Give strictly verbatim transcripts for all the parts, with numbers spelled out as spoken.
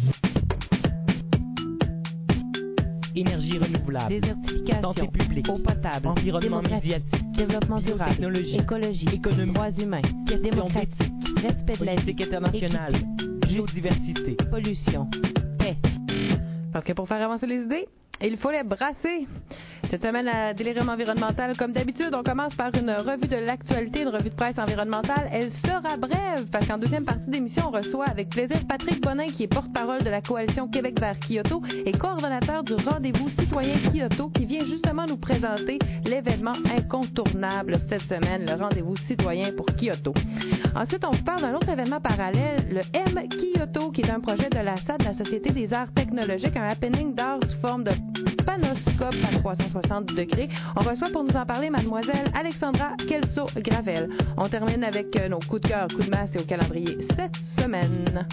Énergie renouvelable, désertification, santé publique, eau potable, environnement médiatique, développement durable, technologie, écologie, économie, droits humains, questions démocratie, d'éthique, respect de la vie, politique internationale, équité, biodiversité, pollution, paix. Parce que pour faire avancer les idées, il faut les brasser. Cette semaine à Délirium environnemental, comme d'habitude, on commence par une revue de l'actualité, une revue de presse environnementale. Elle sera brève, parce qu'en deuxième partie d'émission, on reçoit avec plaisir Patrick Bonin, qui est porte-parole de la coalition Québec vers Kyoto et coordonnateur du rendez-vous citoyen Kyoto, qui vient justement nous présenter l'événement incontournable cette semaine, le rendez-vous citoyen pour Kyoto. Ensuite, on vous parle d'un autre événement parallèle, le M Kyoto, qui est un projet de la S A D, la Société des arts technologiques, un happening d'art sous forme de panoscope à trois cent soixante degrés. On reçoit pour nous en parler mademoiselle Alexandra Kelso-Gravel. On termine avec nos coups de cœur, coups de masse et au calendrier cette semaine.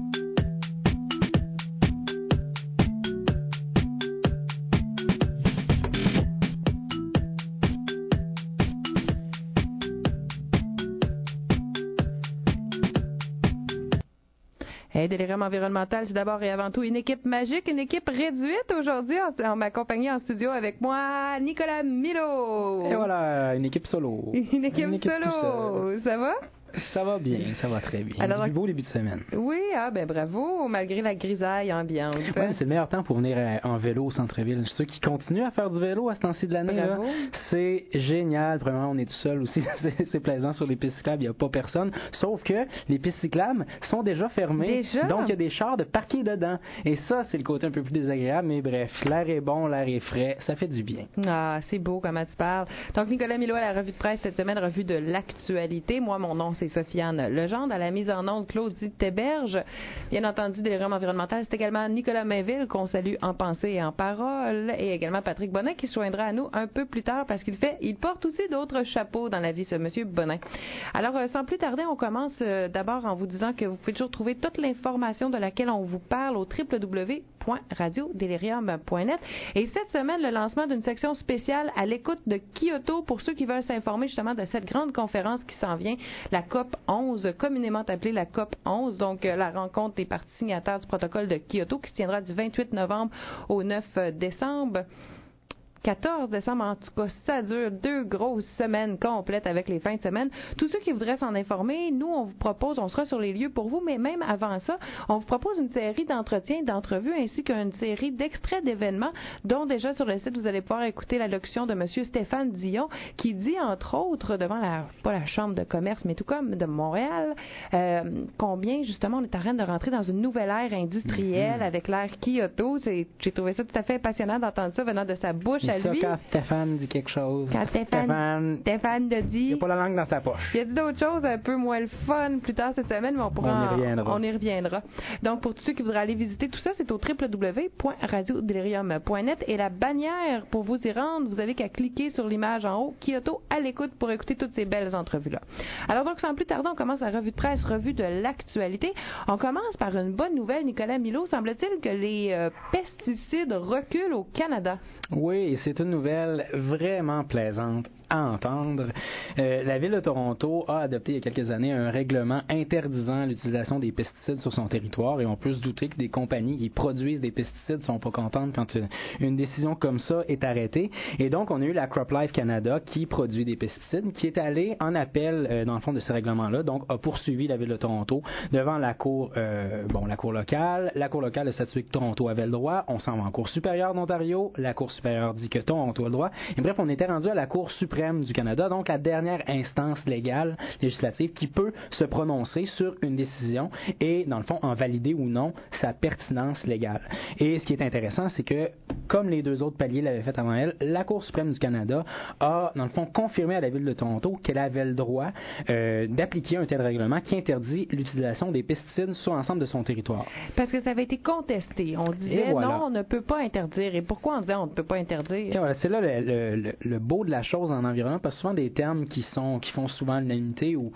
Hey, Délirium environnemental, c'est d'abord et avant tout une équipe magique, une équipe réduite aujourd'hui. En, en m'accompagnant en studio avec moi, Nicolas Milo. Et voilà, une équipe solo. Une équipe, une équipe solo. Ça va? Ça va bien, ça va très bien. Alors, du beau début de semaine. Oui, ah ben bravo, malgré la grisaille ambiante. Oui, c'est le meilleur temps pour venir en vélo au centre-ville. Ceux qui continuent à faire du vélo à ce temps-ci de l'année, là, c'est génial. Vraiment, on est tout seul aussi. c'est, c'est plaisant sur les pistes cyclables, il n'y a pas personne. Sauf que les pistes cyclables sont déjà fermées. Déjà? Donc, il y a des chars de parquer dedans. Et ça, c'est le côté un peu plus désagréable. Mais bref, l'air est bon, l'air est frais. Ça fait du bien. Ah, c'est beau comment tu parles. Donc, Nicolas Milo à la revue de presse cette semaine, revue de l'actualité. Moi, mon nom, c'est Sofiane Legendre. À la mise en onde, Claudie Théberge. Bien entendu, Délirium environnemental, c'est également Nicolas Mainville, qu'on salue en pensée et en parole, et également Patrick Bonin, qui se joindra à nous un peu plus tard, parce qu'il fait, il porte aussi d'autres chapeaux dans la vie, ce monsieur Bonin. Alors, euh, sans plus tarder, on commence euh, d'abord en vous disant que vous pouvez toujours trouver toute l'information de laquelle on vous parle au w w w point radio delirium point net. Et cette semaine, le lancement d'une section spéciale à l'écoute de Kyoto pour ceux qui veulent s'informer justement de cette grande conférence qui s'en vient, la COP onze, communément appelée la COP onze, donc euh, la rencontre des parties signataires du protocole de Kyoto qui se tiendra du vingt-huit novembre au neuf décembre. quatorze décembre, en tout cas, ça dure deux grosses semaines complètes avec les fins de semaine. Tous ceux qui voudraient s'en informer, nous, on vous propose, on sera sur les lieux pour vous, mais même avant ça, on vous propose une série d'entretiens, d'entrevues, ainsi qu'une série d'extraits d'événements, dont déjà sur le site, vous allez pouvoir écouter l'allocution de M. Stéphane Dion, qui dit, entre autres, devant la, pas la Chambre de commerce, mais tout comme de Montréal, euh, combien, justement, on est en train de rentrer dans une nouvelle ère industrielle mm-hmm. avec l'ère Kyoto. C'est, j'ai trouvé ça tout à fait passionnant d'entendre ça venant de sa bouche à ça, lui. Quand Stéphane dit quelque chose. Quand Stéphane, Stéphane, Stéphane le dit. Il n'a pas la langue dans sa poche. Il a dit d'autres choses un peu moins le fun plus tard cette semaine, mais on pourra on y reviendra. En, on y reviendra. Donc, pour tous ceux qui voudraient aller visiter tout ça, c'est au w w w point radio delirium point net et la bannière pour vous y rendre, vous avez qu'à cliquer sur l'image en haut, Kyoto à l'écoute pour écouter toutes ces belles entrevues-là. Alors donc, sans plus tarder, on commence la revue de presse, revue de l'actualité. On commence par une bonne nouvelle, Nicolas Milo. Semble-t-il que les euh, pesticides reculent au Canada. Oui, c'est une nouvelle vraiment plaisante à entendre. Euh, la Ville de Toronto a adopté il y a quelques années un règlement interdisant l'utilisation des pesticides sur son territoire et on peut se douter que des compagnies qui produisent des pesticides sont pas contentes quand une, une décision comme ça est arrêtée. Et donc, on a eu la CropLife Canada qui produit des pesticides, qui est allée en appel euh, dans le fond de ce règlement-là, donc a poursuivi la Ville de Toronto devant la cour, euh, bon, la cour locale. La cour locale a statué que Toronto avait le droit. On s'en va en cour supérieure d'Ontario. La cour supérieure dit que Toronto a le droit. Et bref, on était rendu à la cour suprême du Canada, donc la dernière instance légale, législative, qui peut se prononcer sur une décision et, dans le fond, en valider ou non sa pertinence légale. Et ce qui est intéressant, c'est que, comme les deux autres paliers l'avaient fait avant elle, la Cour suprême du Canada a, dans le fond, confirmé à la Ville de Toronto qu'elle avait le droit euh, d'appliquer un tel règlement qui interdit l'utilisation des pesticides sur l'ensemble de son territoire. Parce que ça avait été contesté. On disait, voilà. non, on ne peut pas interdire. Et pourquoi on disait on ne peut pas interdire? Et voilà, c'est là le, le, le, le beau de la chose en environnement, parce que souvent des termes qui sont qui font souvent l'unanimité ou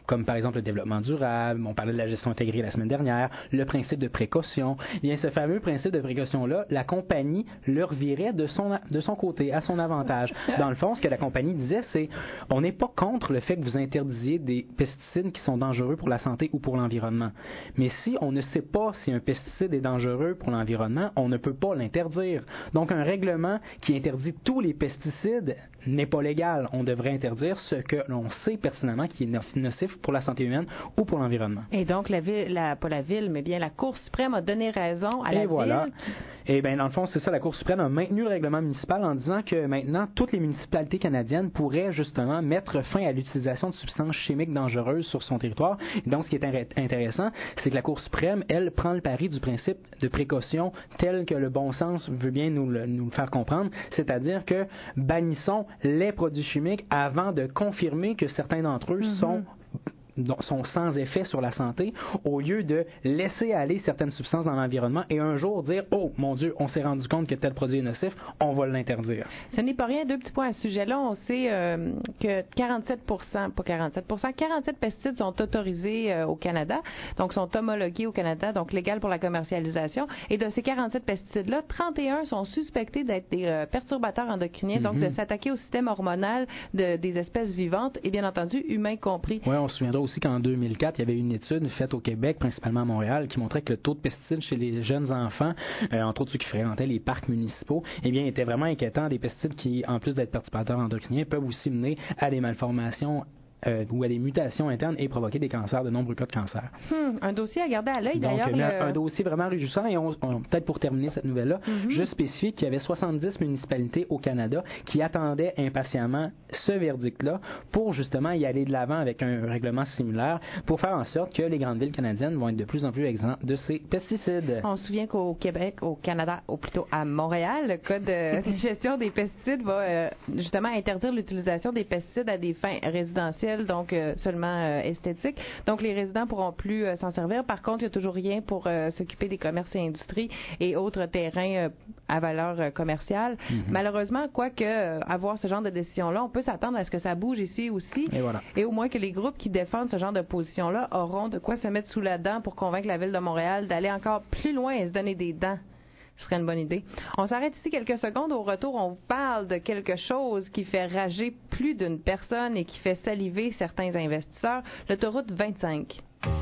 comme par exemple le développement durable, on parlait de la gestion intégrée la semaine dernière, le principe de précaution. Eh bien, ce fameux principe de précaution-là, la compagnie le revirait de son, de son côté, à son avantage. Dans le fond, ce que la compagnie disait, c'est on n'est pas contre le fait que vous interdisiez des pesticides qui sont dangereux pour la santé ou pour l'environnement. Mais si on ne sait pas si un pesticide est dangereux pour l'environnement, on ne peut pas l'interdire. Donc, un règlement qui interdit tous les pesticides n'est pas légal. On devrait interdire ce que l'on sait personnellement qui est nocif pour la santé humaine ou pour l'environnement. Et donc, la ville, la, pas la ville, mais bien la Cour suprême a donné raison à Et la voilà. ville. Et bien, dans le fond, c'est ça, la Cour suprême a maintenu le règlement municipal en disant que maintenant, toutes les municipalités canadiennes pourraient justement mettre fin à l'utilisation de substances chimiques dangereuses sur son territoire. Et donc, ce qui est intéressant, c'est que la Cour suprême, elle, prend le pari du principe de précaution tel que le bon sens veut bien nous le, nous le faire comprendre, c'est-à-dire que bannissons les produits chimiques avant de confirmer que certains d'entre eux mm-hmm. sont sont sans effet sur la santé, au lieu de laisser aller certaines substances dans l'environnement et un jour dire « Oh, mon Dieu, on s'est rendu compte que tel produit est nocif, on va l'interdire. » Ce n'est pas rien. Deux petits points à ce sujet-là. On sait euh, que quarante-sept pour cent, pas quarante-sept pour cent, quarante-sept pesticides sont autorisés euh, au Canada, donc sont homologués au Canada, donc légaux pour la commercialisation. Et de ces quarante-sept pesticides-là, trente et un sont suspectés d'être des euh, perturbateurs endocriniens, mm-hmm. donc de s'attaquer au système hormonal de, des espèces vivantes et bien entendu humains compris. Oui, on se souviendra aussi qu'en deux mille quatre, il y avait une étude faite au Québec, principalement à Montréal, qui montrait que le taux de pesticides chez les jeunes enfants, euh, entre autres ceux qui fréquentaient les parcs municipaux, eh bien, était vraiment inquiétant. Des pesticides qui, en plus d'être perturbateurs endocriniens, peuvent aussi mener à des malformations Euh, ou à des mutations internes et provoquer des cancers, de nombreux cas de cancer. Hmm, un dossier à garder à l'œil, Donc, d'ailleurs. Le... un Le... dossier vraiment réjouissant et on, on, peut-être pour terminer cette nouvelle-là, mm-hmm. juste spécifier qu'il y avait soixante-dix municipalités au Canada qui attendaient impatiemment ce verdict-là pour justement y aller de l'avant avec un règlement similaire pour faire en sorte que les grandes villes canadiennes vont être de plus en plus exemptes de ces pesticides. On se souvient qu'au Québec, au Canada, ou plutôt à Montréal, le Code de gestion des pesticides va euh, justement interdire l'utilisation des pesticides à des fins résidentielles, donc euh, seulement euh, esthétiques. Donc, les résidents pourront plus euh, s'en servir. Par contre, il n'y a toujours rien pour euh, s'occuper des commerces et industries et autres terrains euh, à valeur euh, commerciale. Mm-hmm. Malheureusement, quoique euh, avoir ce genre de décision-là, on peut s'attendre à ce que ça bouge ici aussi. Et voilà. Et au moins que les groupes qui défendent ce genre de position-là auront de quoi se mettre sous la dent pour convaincre la Ville de Montréal d'aller encore plus loin et se donner des dents. Ce serait une bonne idée. On s'arrête ici quelques secondes. Au retour, on vous parle de quelque chose qui fait rager plus d'une personne et qui fait saliver certains investisseurs, l'autoroute vingt-cinq.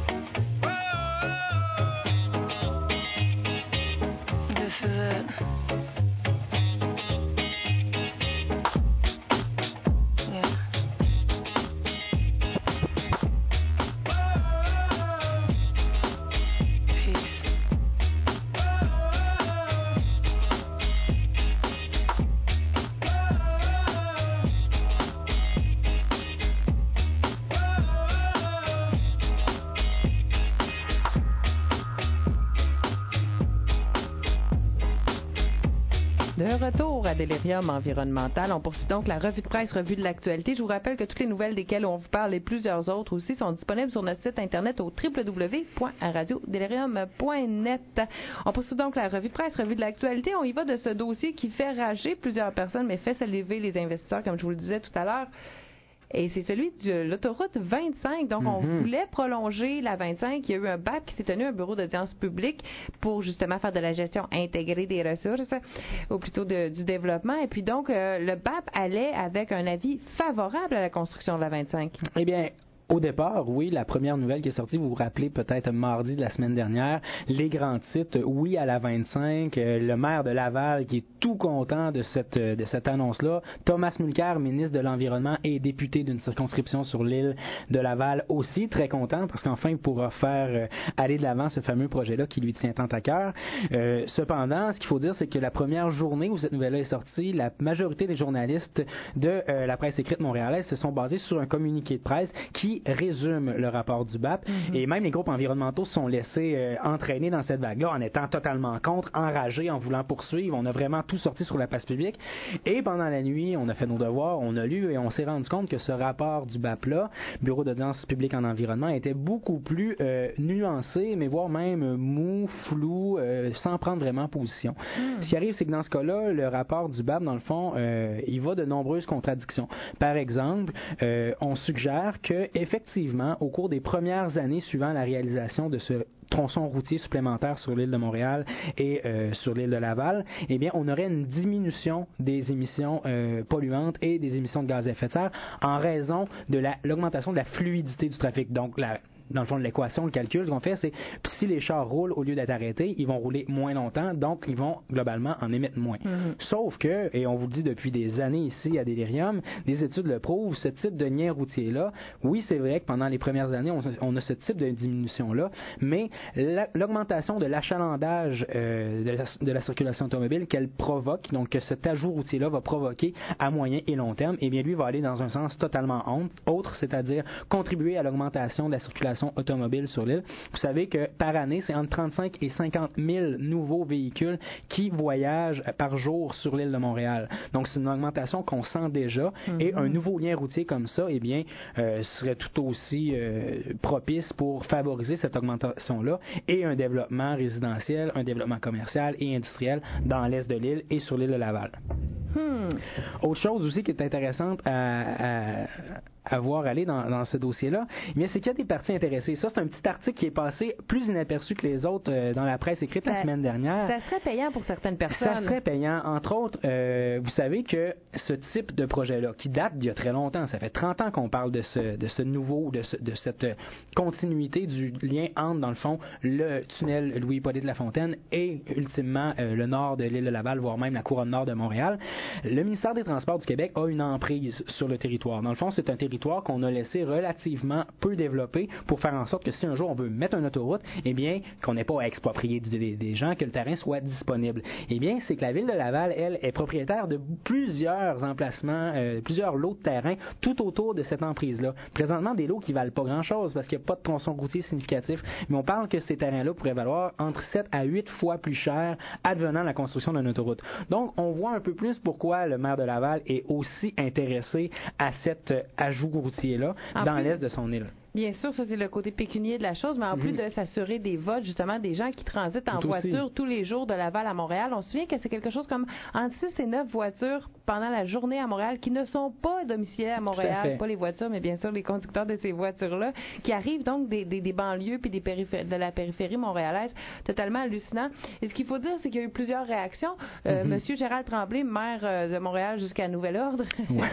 This is it. De retour à Delirium environnemental, on poursuit donc la revue de presse, revue de l'actualité. Je vous rappelle que toutes les nouvelles desquelles on vous parle et plusieurs autres aussi sont disponibles sur notre site internet au w w w point radio delirium point net. On poursuit donc la revue de presse, revue de l'actualité. On y va de ce dossier qui fait rager plusieurs personnes, mais fait saliver les investisseurs, comme je vous le disais tout à l'heure. Et c'est celui de l'autoroute vingt-cinq. Donc, on mm-hmm. voulait prolonger la vingt-cinq. Il y a eu un B A P qui s'est tenu, un bureau d'audience publique, pour justement faire de la gestion intégrée des ressources, ou plutôt de, du développement. Et puis donc, euh, le B A P allait avec un avis favorable à la construction de la vingt-cinq. Eh bien, au départ, oui, la première nouvelle qui est sortie, vous vous rappelez peut-être mardi de la semaine dernière, les grands titres, oui à la vingt-cinq, euh, le maire de Laval qui est tout content de cette de cette annonce-là, Thomas Mulcair, ministre de l'Environnement et député d'une circonscription sur l'île de Laval, aussi très content parce qu'enfin il pourra faire euh, aller de l'avant ce fameux projet-là qui lui tient tant à cœur. Euh, cependant, ce qu'il faut dire, c'est que la première journée où cette nouvelle-là est sortie, la majorité des journalistes de euh, la presse écrite montréalaise se sont basés sur un communiqué de presse qui résume le rapport du B A P. Mm-hmm. Et même les groupes environnementaux se sont laissés euh, entraîner dans cette vague-là en étant totalement contre, enragés, en voulant poursuivre. On a vraiment tout sorti sur la place publique. Et pendant la nuit, on a fait nos devoirs, on a lu et on s'est rendu compte que ce rapport du B A P-là, Bureau d'audience publique en environnement, était beaucoup plus euh, nuancé, mais voire même mou, flou, euh, sans prendre vraiment position. Mm. Ce qui arrive, c'est que dans ce cas-là, le rapport du B A P, dans le fond, euh, il va de nombreuses contradictions. Par exemple, euh, on suggère que effectivement, au cours des premières années suivant la réalisation de ce tronçon routier supplémentaire sur l'île de Montréal et euh, sur l'île de Laval, eh bien, on aurait une diminution des émissions euh, polluantes et des émissions de gaz à effet de serre en raison de la, l'augmentation de la fluidité du trafic. Donc, la dans le fond de l'équation, le calcul, ce qu'on fait, c'est si les chars roulent au lieu d'être arrêtés, ils vont rouler moins longtemps, donc ils vont globalement en émettre moins. Mm-hmm. Sauf que, et on vous le dit depuis des années ici à Delirium, des études le prouvent, ce type de lien routier-là, oui, c'est vrai que pendant les premières années, on, on a ce type de diminution-là, mais la, l'augmentation de l'achalandage euh, de, la, de la circulation automobile qu'elle provoque, donc que cet ajout routier-là va provoquer à moyen et long terme, eh bien lui va aller dans un sens totalement autre, c'est-à-dire contribuer à l'augmentation de la circulation automobile sur l'île. Vous savez que par année, c'est entre trente-cinq et cinquante mille nouveaux véhicules qui voyagent par jour sur l'île de Montréal. Donc, c'est une augmentation qu'on sent déjà. Mm-hmm. Et un nouveau lien routier comme ça, eh bien, euh, serait tout aussi euh, propice pour favoriser cette augmentation-là et un développement résidentiel, un développement commercial et industriel dans l'est de l'île et sur l'île de Laval. Hmm. Autre chose aussi qui est intéressante à, à à voir aller dans, dans ce dossier-là, mais c'est qu'il y a des parties intéressées. Ça, c'est un petit article qui est passé plus inaperçu que les autres euh, dans la presse écrite ça, la semaine dernière. Ça serait payant pour certaines personnes. Ça serait payant. Entre autres, euh, vous savez que ce type de projet-là, qui date d'il y a très longtemps, ça fait trente ans qu'on parle de ce, de ce nouveau, de, ce, de cette continuité du lien entre, dans le fond, le tunnel Louis-Hippolyte Lafontaine et, ultimement, euh, le nord de l'île de Laval, voire même la couronne nord de Montréal. Le ministère des Transports du Québec a une emprise sur le territoire. Dans le fond, c'est un territoire qu'on a laissé relativement peu développé pour faire en sorte que si un jour on veut mettre une autoroute, eh bien, qu'on n'ait pas à exproprier des, des gens, que le terrain soit disponible. Eh bien, c'est que la ville de Laval, elle, est propriétaire de plusieurs emplacements, euh, plusieurs lots de terrain tout autour de cette emprise-là. Présentement, des lots qui valent pas grand-chose parce qu'il n'y a pas de tronçon routier significatif, mais on parle que ces terrains-là pourraient valoir entre sept à huit fois plus cher advenant la construction d'une autoroute. Donc, on voit un peu plus pourquoi le maire de Laval est aussi intéressé à cet euh, ajout routier-là dans l'est de son île. Bien sûr, ça c'est le côté pécunier de la chose, mais en mm-hmm. plus de s'assurer des votes, justement, des gens qui transitent en Tout voiture aussi. tous les jours de Laval à Montréal. On se souvient que c'est quelque chose comme entre six et neuf voitures pendant la journée à Montréal qui ne sont pas domiciliées à Montréal, à pas les voitures, mais bien sûr les conducteurs de ces voitures-là, qui arrivent donc des, des, des banlieues puis des périphé- de la périphérie montréalaise, totalement hallucinant. Et ce qu'il faut dire, c'est qu'il y a eu plusieurs réactions. Euh, mm-hmm. Monsieur Gérald Tremblay, maire euh, de Montréal jusqu'à nouvel ordre. Ouais.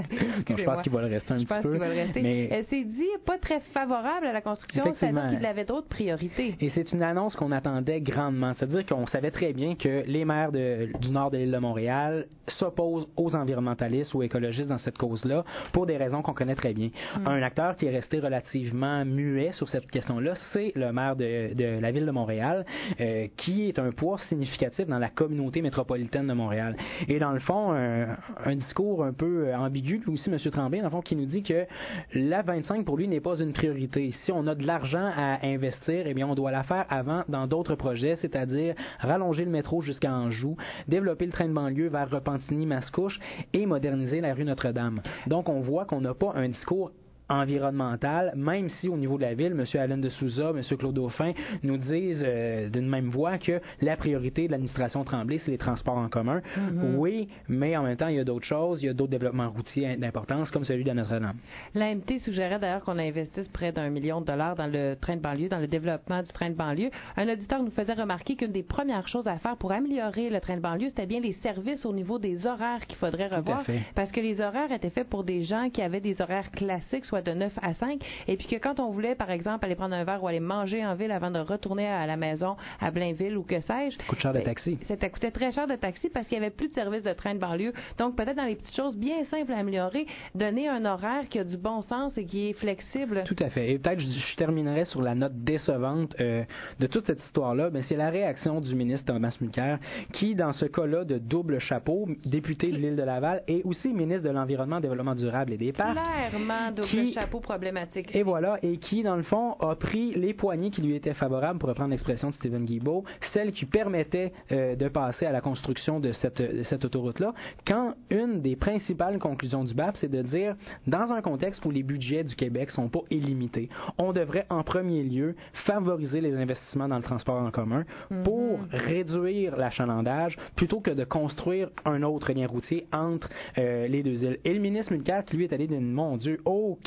je pense qu'il va le rester un je petit peu. Je pense qu'il va le rester. Mais... Elle s'est dit pas très favorable à la construction, c'est-à-dire qu'il avait d'autres priorités. Et c'est une annonce qu'on attendait grandement. C'est-à-dire qu'on savait très bien que les maires de, du nord de l'île de Montréal s'opposent aux environnementalistes ou écologistes dans cette cause-là pour des raisons qu'on connaît très bien. Mm. Un acteur qui est resté relativement muet sur cette question-là, c'est le maire de, de la ville de Montréal, euh, qui est un poids significatif dans la communauté métropolitaine de Montréal. Et dans le fond, un, un discours un peu ambigu, lui aussi, M. Tremblay, dans le fond, qui nous dit que la vingt-cinq, pour lui, n'est pas une priorité. Si on a de l'argent à investir, eh bien, on doit la faire avant dans d'autres projets, c'est-à-dire rallonger le métro jusqu'à Anjou, développer le train de banlieue vers Repentigny-Mascouche et moderniser la rue Notre-Dame. Donc, on voit qu'on n'a pas un discours environnementale, même si au niveau de la ville, M. Alain de Souza, M. Claude Dauphin nous disent euh, d'une même voix que la priorité de l'administration Tremblay, c'est les transports en commun. Mm-hmm. Oui, mais en même temps, il y a d'autres choses, il y a d'autres développements routiers d'importance, comme celui de Notre-Dame. L'A M T suggérait d'ailleurs qu'on investisse près d'un million de dollars dans le train de banlieue, dans le développement du train de banlieue. Un auditeur nous faisait remarquer qu'une des premières choses à faire pour améliorer le train de banlieue, c'était bien les services au niveau des horaires qu'il faudrait revoir, parce que les horaires étaient faits pour des gens qui avaient des horaires classiques, soit de neuf à cinq, et puis que quand on voulait, par exemple, aller prendre un verre ou aller manger en ville avant de retourner à la maison à Blainville ou que sais-je, ça coûte cher de taxi. Ça coûtait très cher de taxi parce qu'il n'y avait plus de service de train de banlieue. Donc, peut-être dans les petites choses bien simples à améliorer, donner un horaire qui a du bon sens et qui est flexible. Tout à fait. Et peut-être je, je terminerai sur la note décevante euh, de toute cette histoire-là, mais c'est la réaction du ministre Thomas Mulcair, qui, dans ce cas-là de double chapeau, député de l'île de Laval et aussi ministre de l'Environnement, Développement durable et des Parcs. Clairement, double qui, chapeau problématique. Et voilà, et qui, dans le fond, a pris les poignées qui lui étaient favorables, pour reprendre l'expression de Stephen Guilbeault, celles qui permettaient euh, de passer à la construction de cette, de cette autoroute-là, quand une des principales conclusions du B A P, c'est de dire, dans un contexte où les budgets du Québec sont pas illimités, on devrait en premier lieu favoriser les investissements dans le transport en commun pour mm-hmm. réduire l'achalandage, plutôt que de construire un autre lien routier entre euh, les deux îles. Et le ministre Mulcair, qui lui est allé d'une, mon Dieu, oh, quel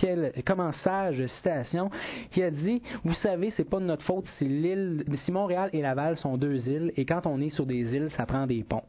quel, comment sage citation, qui a dit « Vous savez, c'est pas de notre faute si l'île, si Montréal et Laval sont deux îles, et quand on est sur des îles, ça prend des ponts. »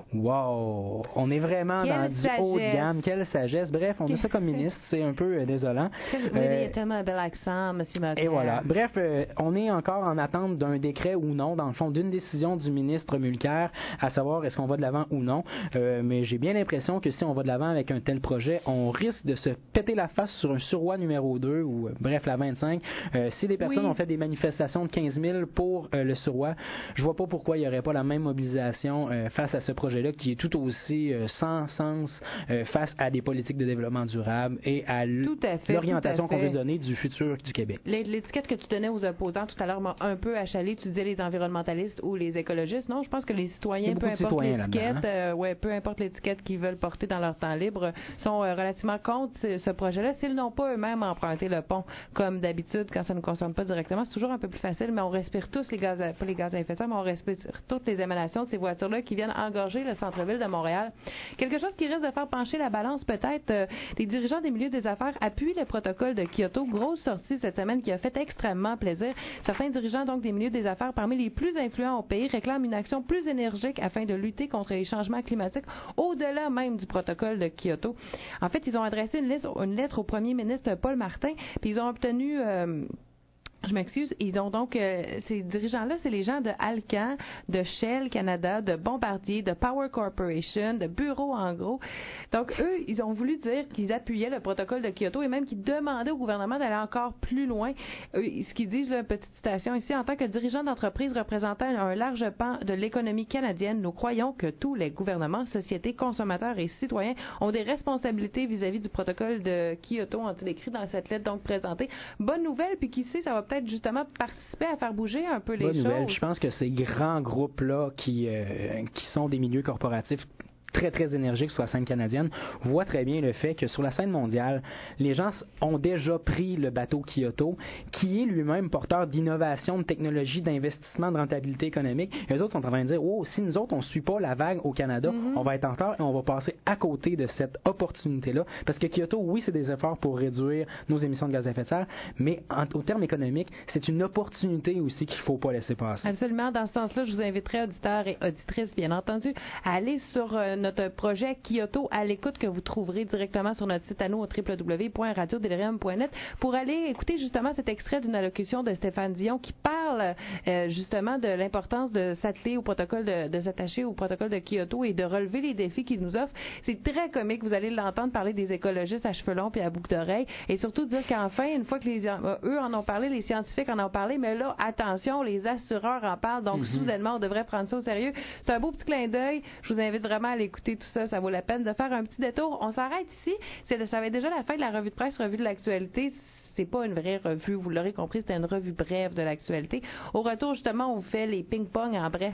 Wow! On est vraiment Quelle dans du sagesse. haut de gamme. Quelle sagesse. Bref, on dit ça comme ministre. C'est un peu euh, désolant. Oui, Euh, mais il y a tellement un bel accent, M. Martin. et voilà. Bref, euh, on est encore en attente d'un décret ou non, dans le fond, d'une décision du ministre Mulcair, à savoir est-ce qu'on va de l'avant ou non. Euh, mais j'ai bien l'impression que si on va de l'avant avec un tel projet, on risque de se péter la face sur un surroi numéro deux ou, euh, bref, la vingt-cinq. Euh, si des personnes Oui. ont fait des manifestations de quinze mille pour euh, le surroi, je vois pas pourquoi il n'y aurait pas la même mobilisation euh, face à ce projet-là qui est tout aussi euh, sans sens euh, face à des politiques de développement durable et à l- Tout à fait, l'orientation tout à qu'on fait. veut donner du futur du Québec. L'é- L'étiquette que tu donnais aux opposants tout à l'heure m'a un peu achalé. Tu disais les environnementalistes ou les écologistes. Non, je pense que les Il y citoyens, a peu beaucoup de importe citoyens l'étiquette, là-dedans, euh, ouais, peu importe l'étiquette qu'ils veulent porter dans leur temps libre, sont euh, relativement contre ce, ce projet-là. S'ils n'ont pas eux-mêmes emprunté le pont, comme d'habitude, quand ça ne nous concerne pas directement, c'est toujours un peu plus facile, mais on respire tous les gaz, à, pas les gaz à effet de serre, mais on respire toutes les émanations de ces voitures-là qui viennent engorger le centre-ville de Montréal. Quelque chose qui risque de faire pencher la balance, peut-être. Euh, les dirigeants des milieux des affaires appuient le protocole de Kyoto. Grosse sortie cette semaine qui a fait extrêmement plaisir. Certains dirigeants donc des milieux des affaires parmi les plus influents au pays réclament une action plus énergique afin de lutter contre les changements climatiques au-delà même du protocole de Kyoto. En fait, ils ont adressé une, liste, une lettre au premier ministre Paul Martin, puis ils ont obtenu... Euh, Je m'excuse. Ils ont donc euh, ces dirigeants-là, c'est les gens de Alcan, de Shell Canada, de Bombardier, de Power Corporation, de Bureau en gros. Donc eux, ils ont voulu dire qu'ils appuyaient le protocole de Kyoto et même qu'ils demandaient au gouvernement d'aller encore plus loin. Eux, ce qu'ils disent, là, petite citation ici, en tant que dirigeants d'entreprise représentant un large pan de l'économie canadienne, nous croyons que tous les gouvernements, sociétés, consommateurs et citoyens ont des responsabilités vis-à-vis du protocole de Kyoto, ont-ils écrit dans cette lettre donc présentée. Bonne nouvelle, puis qui sait, ça va peut-être justement participer à faire bouger un peu les Bonne choses. nouvelle. Je pense que ces grands groupes-là qui, euh, qui sont des milieux corporatifs très, très énergiques sur la scène canadienne, voient très bien le fait que sur la scène mondiale, les gens ont déjà pris le bateau Kyoto, qui est lui-même porteur d'innovation, de technologie, d'investissement, de rentabilité économique. Et eux autres sont en train de dire, oh, si nous autres, on ne suit pas la vague au Canada, mm-hmm. on va être en retard et on va passer à côté de cette opportunité-là. Parce que Kyoto, oui, c'est des efforts pour réduire nos émissions de gaz à effet de serre, mais en, au terme économique, c'est une opportunité aussi qu'il ne faut pas laisser passer. Absolument. Dans ce sens-là, je vous inviterai, auditeurs et auditrices, bien entendu, à aller sur euh, notre projet Kyoto à l'écoute que vous trouverez directement sur notre site à nous au w w w point radio delirium point net pour aller écouter justement cet extrait d'une allocution de Stéphane Dion qui parle euh, justement de l'importance de s'atteler au protocole de, de s'attacher au protocole de Kyoto et de relever les défis qu'il nous offre. C'est très comique. Vous allez l'entendre parler des écologistes à cheveux longs puis à boucle d'oreille et surtout dire qu'enfin, une fois que les euh, eux en ont parlé, les scientifiques en ont parlé, mais là, attention, les assureurs en parlent, donc mm-hmm. soudainement, on devrait prendre ça au sérieux. C'est un beau petit clin d'œil. Je vous invite vraiment à aller écouter tout ça, ça vaut la peine de faire un petit détour. On s'arrête ici. C'est, ça va être déjà la fin de la revue de presse, revue de l'actualité. C'est pas une vraie revue, vous l'aurez compris, c'était une revue brève de l'actualité. Au retour, justement, on vous fait les ping-pong en bref.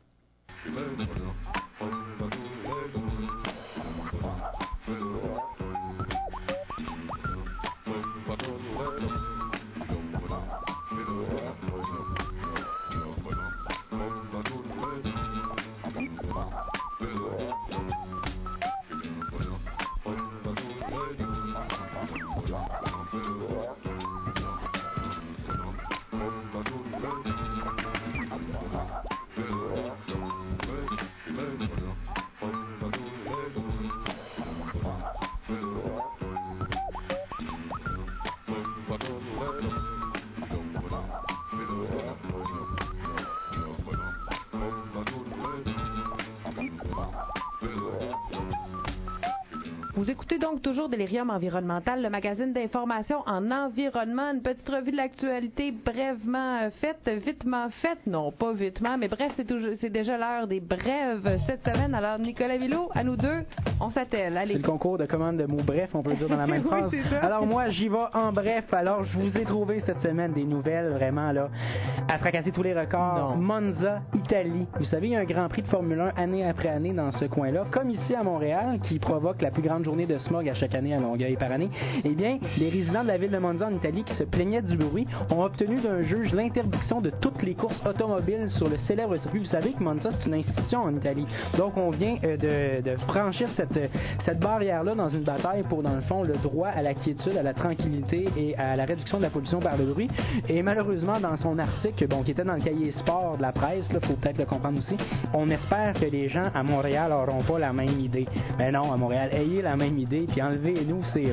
Vous écoutez donc toujours Delirium Environnemental, le magazine d'information en environnement. Une petite revue de l'actualité brèvement faite, vitement faite, non pas vitement, mais bref, c'est, toujours, c'est déjà l'heure des brèves cette semaine. Alors, Nicolas Villot, à nous deux, on s'attelle. Allez. C'est le concours de commande de mots bref, on peut le dire dans la même oui, phrase. C'est ça. Alors moi, j'y vais en bref. Alors, je vous ai trouvé cette semaine des nouvelles vraiment là à fracasser tous les records. Non. Monza, Italie. Italie. Vous savez, il y a un Grand Prix de Formule un année après année dans ce coin-là, comme ici à Montréal, qui provoque la plus grande journée de smog à chaque année à Longueuil par année. Eh bien, les résidents de la ville de Monza en Italie qui se plaignaient du bruit ont obtenu d'un juge l'interdiction de toutes les courses automobiles sur le célèbre circuit. Vous savez que Monza, c'est une institution en Italie. Donc, on vient euh, de, de franchir cette, cette barrière-là dans une bataille pour, dans le fond, le droit à la quiétude, à la tranquillité et à la réduction de la pollution par le bruit. Et malheureusement, dans son article, bon, qui était dans le cahier sport de la presse, il faut peut-être le comprendre aussi, on espère que les gens à Montréal n'auront pas la même idée. Mais non, à Montréal, ayez la même idée, puis enlevez-nous ces...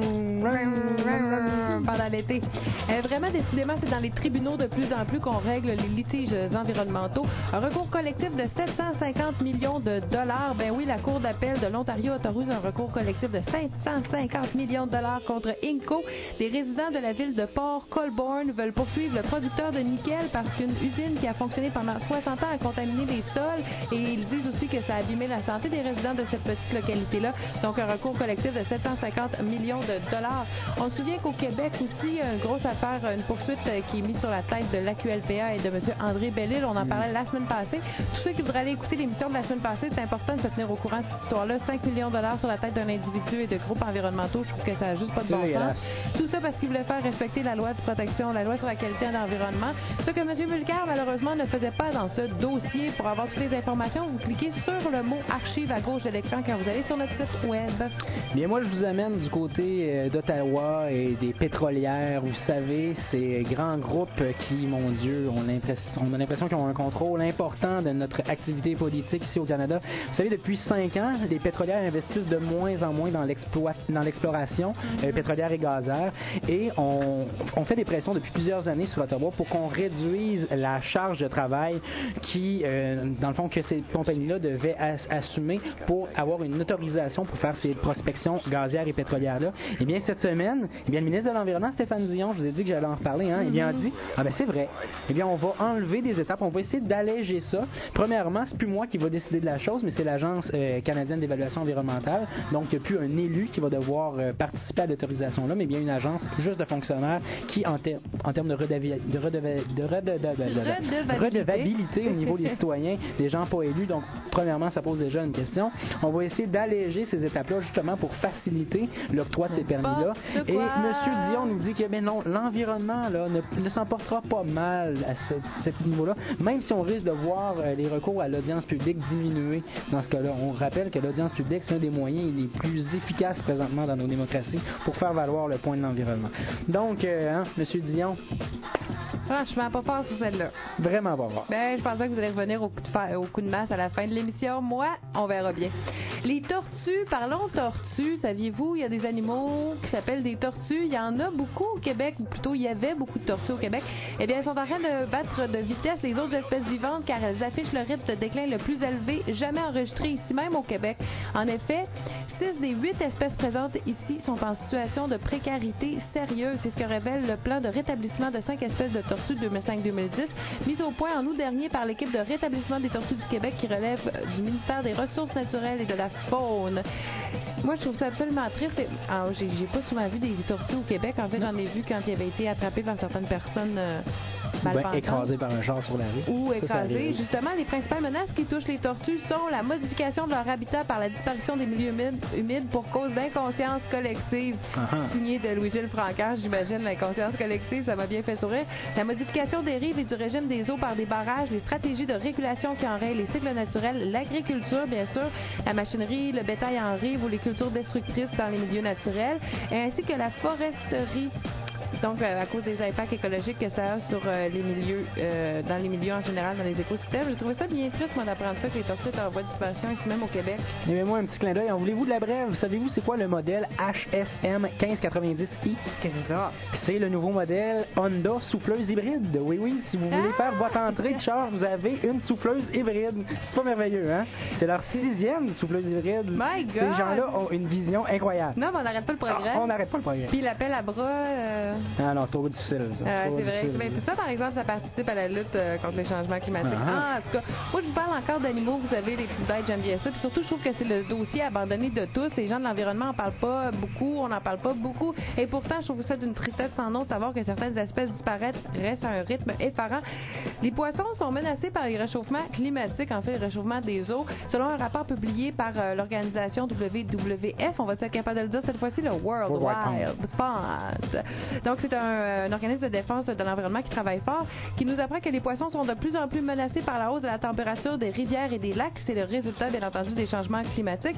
pendant l'été. Euh, vraiment, décidément, c'est dans les tribunaux de plus en plus qu'on règle les litiges environnementaux. Un recours collectif de sept cent cinquante millions de dollars. Ben oui, la Cour d'appel de l'Ontario autorise un recours collectif de cinq cent cinquante millions de dollars contre Inco. Les résidents de la ville de Port Colborne veulent poursuivre le producteur de nickel parce qu'une usine qui a fonctionné pendant soixante ans a contaminé les sols, et ils disent aussi que ça a abîmé la santé des résidents de cette petite localité-là. Donc, un recours collectif de sept cent cinquante millions de dollars. On se souvient qu'au Québec aussi, une grosse affaire, une poursuite qui est mise sur la tête de l'A Q L P A et de M. André Bellil. On en parlait la semaine passée. Tous ceux qui voudraient aller écouter l'émission de la semaine passée, c'est important de se tenir au courant de cette histoire-là. cinq millions de dollars sur la tête d'un individu et de groupes environnementaux. Je trouve que ça n'a juste pas de bon sens. Tout ça parce qu'il voulait faire respecter la loi de protection, la loi sur la qualité de l'environnement. Ce que M. Mulcair, malheureusement, ne faisait pas dans ce dossier. Pour avoir toutes les informations, vous cliquez sur le mot archive à gauche de l'écran quand vous allez sur notre site web. Bien, moi, je vous amène du côté euh, d'Ottawa et des pétrolières. Vous savez, ces grands groupes qui, mon Dieu, ont l'impression, on a l'impression qu'ils ont un contrôle important de notre activité politique ici au Canada. Vous savez, depuis cinq ans, les pétrolières investissent de moins en moins dans, l'exploit, dans l'exploration euh, pétrolière et gazière, et on, on fait des pressions depuis plusieurs années sur Ottawa pour qu'on réduise la charge de travail qui, euh, dans le fond, que ces compagnies-là devaient as- assumer pour avoir une autorisation pour faire ces prospections gazières et pétrolières-là. Eh bien, cette semaine, eh bien, le ministre de l'Environnement, Stéphane Dion, je vous ai dit que j'allais en reparler, hein, eh bien, a dit, ah ben c'est vrai, eh bien, on va enlever des étapes, on va essayer d'alléger ça. Premièrement, c'est plus moi qui va décider de la chose, mais c'est l'Agence euh, canadienne d'évaluation environnementale, donc il n'y a plus un élu qui va devoir euh, participer à l'autorisation-là, mais bien une agence juste de fonctionnaires qui, en, ter- en termes de, redevi- de, redeva- de, rede- de, de, de, de redevabilité au niveau des citoyens, des gens pas élus, donc premièrement, ça pose déjà une question. On va essayer d'alléger ces étapes-là justement pour faciliter l'octroi de ces permis-là. Et M. Dion nous dit que ben non, l'environnement là, ne, ne s'en portera pas mal à ce, ce niveau-là, même si on risque de voir euh, les recours à l'audience publique diminuer dans ce cas-là. On rappelle que l'audience publique, c'est un des moyens les plus efficaces présentement dans nos démocraties pour faire valoir le point de l'environnement. Donc, euh, hein, M. Dion, franchement, pas fort sur celle-là. vraiment pas voir. Ben, je pensais que vous allez revenir au coup de, fa- au coup de masse à la fin de l'émission. Moi, on verra bien. Les tortues, parlons tortues. Saviez-vous, il y a des animaux qui s'appellent des tortues. Il y en a beaucoup au Québec, ou plutôt, il y avait beaucoup de tortues au Québec. Eh bien, elles sont en train de battre de vitesse les autres espèces vivantes car elles affichent le rythme de déclin le plus élevé jamais enregistré ici même au Québec. En effet, six des huit espèces présentes ici sont en situation de précarité sérieuse. C'est ce que révèle le plan de rétablissement de cinq espèces de tortues deux mille cinq deux mille dix, mis au point en août dernier par l'équipe de rétablissement des tortues du Québec qui relève du ministère des Ressources naturelles et de la faune. Moi, je trouve ça absolument triste. Alors, j'ai, j'ai pas souvent vu des tortues au Québec. En fait, j'en ai vu quand ils avaient été attrapés par certaines personnes euh, malpensantes. Ben, écrasé par un char sur la rue. Ou Ça, ça écrasés. arrive. Justement, les principales menaces qui touchent les tortues sont la modification de leur habitat par la disparition des milieux humides, humides pour cause d'inconscience collective. Uh-huh. Signé de Louis-Gilles Francard, j'imagine, l'inconscience collective, ça m'a bien fait sourire. La modification des rives et du régime des eaux par des barrages, les stratégies de régulation qui enrayent les cycles naturels, l'agriculture, bien sûr, la machinerie, le bétail en rive ou les cultures destructrices dans les milieux naturels, et ainsi que la foresterie. Donc, euh, à cause des impacts écologiques que ça a sur euh, les milieux, euh, dans les milieux en général, dans les écosystèmes. J'ai trouvé ça bien triste, moi, d'apprendre ça, que les tortues étaient en voie de disparition ici même au Québec. Et bien, moi, un petit clin d'œil. En voulez-vous de la brève? Savez-vous c'est quoi le modèle H S M quinze quatre-vingt-dix i? Qu'est-ce que c'est ça? C'est le nouveau modèle Honda souffleuse hybride. Oui, oui, si vous voulez Ah! faire votre entrée de char, vous avez une souffleuse hybride. C'est pas merveilleux, hein? C'est leur sixième souffleuse hybride. My God! Ces gens-là ont une vision incroyable. Non, mais on n'arrête pas le progrès. Ah, on n'arrête pas le progrès. Puis l'appel à bras, euh, Ah non, trop difficile. Ça. Euh, Trop c'est vrai. difficile. Ben, c'est ça, par exemple, ça participe à la lutte euh, contre les changements climatiques. Ah. Ah, en tout cas, moi, je vous parle encore d'animaux. Vous savez, les petites bêtes, j'aime bien ça. Puis surtout, je trouve que c'est le dossier abandonné de tous. Les gens de l'environnement n'en parlent pas beaucoup. On n'en parle pas beaucoup. Et pourtant, je trouve ça d'une tristesse sans nom de savoir que certaines espèces disparaissent, restent à un rythme effarant. Les poissons sont menacés par les réchauffements climatiques, en fait, le réchauffement des eaux. Selon un rapport publié par euh, l'organisation W W F, on va être capable de le dire cette fois-ci, le World World Wild Fund. Donc, c'est un, un organisme de défense de l'environnement qui travaille fort, qui nous apprend que les poissons sont de plus en plus menacés par la hausse de la température des rivières et des lacs. C'est le résultat, bien entendu, des changements climatiques.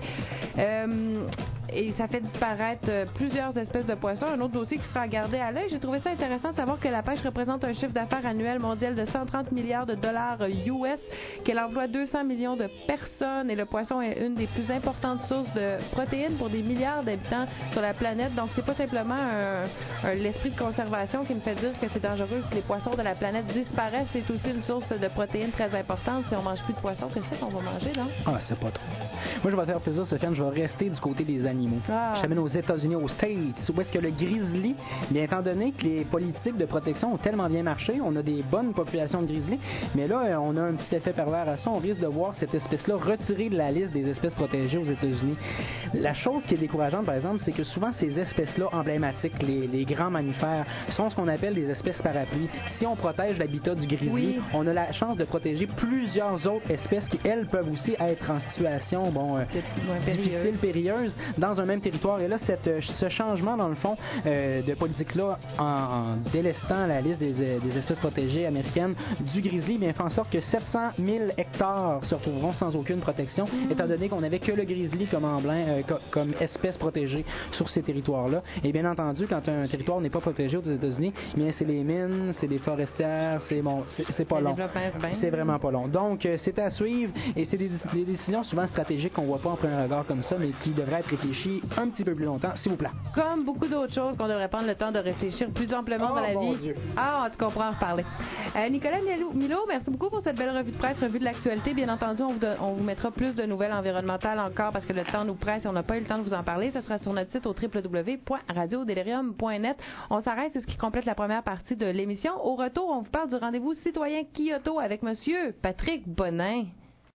Euh, et ça fait disparaître euh, plusieurs espèces de poissons. Un autre dossier qui sera à garder à l'œil. J'ai trouvé ça intéressant de savoir que la pêche représente un chiffre d'affaires annuel mondial de cent trente milliards de dollars U S, qu'elle emploie deux cents millions de personnes et le poisson est une des plus importantes sources de protéines pour des milliards d'habitants sur la planète. Donc, c'est pas simplement un, un, l'esprit de conservation qui me fait dire que c'est dangereux si les poissons de la planète disparaissent. C'est aussi une source de protéines très importante. Si on mange plus de poissons, qu'est-ce qu'on va manger, non? Ah, c'est pas trop. Moi, je vais te faire plaisir, Sofiane, je vais rester du côté des animaux. Ah. Je t'amène aux États-Unis, aux States, où est-ce que le grizzly, bien étant donné que les politiques de protection ont tellement bien marché, on a des bonnes populations de grizzly, mais là, on a un petit effet pervers à ça, on risque de voir cette espèce-là retirée de la liste des espèces protégées aux États-Unis. La chose qui est décourageante, par exemple, c'est que souvent ces espèces-là emblématiques, les, les grands mammifères, sont ce qu'on appelle des espèces parapluies. Si on protège l'habitat du grizzly, oui. on a la chance de protéger plusieurs autres espèces qui, elles, peuvent aussi être en situation, bon, euh, difficile, périlleuse, dans un même territoire. Et là, cette, ce changement, dans le fond, euh, de politique-là, en, en délestant la liste des, des espèces protégées américaines du grizzly, bien, fait en sorte que sept cent mille hectares se retrouveront sans aucune protection, mmh. étant donné qu'on n'avait que le grizzly comme emblème, euh, co- comme espèce protégée sur ces territoires-là. Et bien entendu, quand un territoire n'est pas protégé aux États-Unis, bien, c'est les mines, c'est des forestières, c'est bon, c'est, c'est pas long. C'est vraiment pas long. Donc, euh, c'est à suivre, et c'est des, des décisions souvent stratégiques qu'on voit pas en premier regard comme ça, mais qui devraient être réfléchies un petit peu plus longtemps, s'il vous plaît. Comme beaucoup d'autres choses qu'on devrait prendre le temps de réfléchir plus amplement oh, dans la mon vie. Dieu. Ah, en tout cas, on pourra en reparler. Euh, Nicolas Milo, merci beaucoup pour cette belle revue de presse, revue de l'actualité. Bien entendu, on vous, don- on vous mettra plus de nouvelles environnementales encore parce que le temps nous presse et on n'a pas eu le temps de vous en parler. Ce sera sur notre site au w w w point radio delirium point net. On s'arrête, c'est ce qui complète la première partie de l'émission. Au retour, on vous parle du rendez-vous citoyen Kyoto avec Monsieur Patrick Bonin.